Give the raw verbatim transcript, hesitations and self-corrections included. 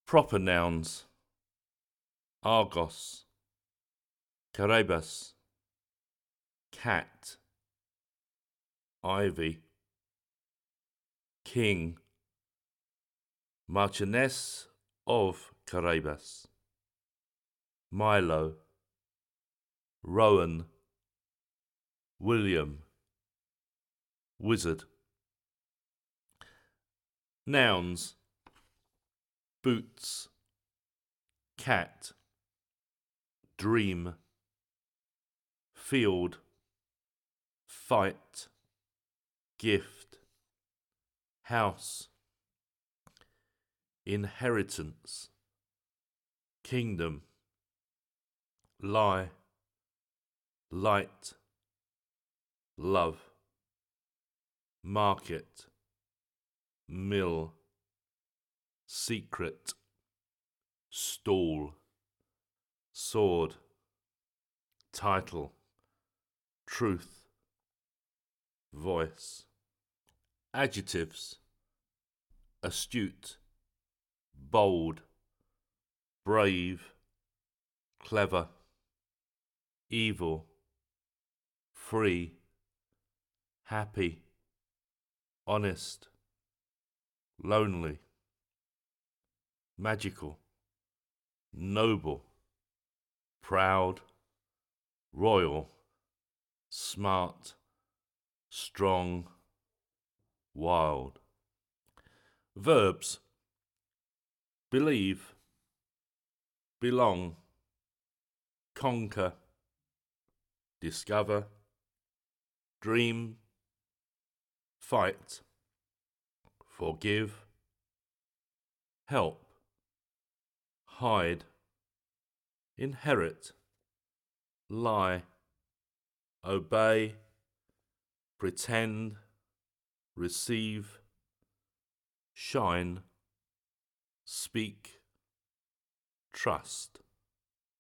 Proper nouns: Argos, Caraebus, cat, ivy, king, Marchioness of Caraebus, Milo, Rowan, William, wizard. Nouns: boots, cat, dream, field, fight, gift, house, inheritance, kingdom, lie, light, love, market, mill, secret, stall, sword, title, truth, voice. Adjectives: astute, bold, brave, clever, evil, free, happy, honest, lonely, magical, noble, proud, royal, smart, strong, wild. Verbs: believe, belong, conquer, discover, dream, fight, forgive, help, hide, inherit, lie, obey, pretend, receive, shine, speak, trust.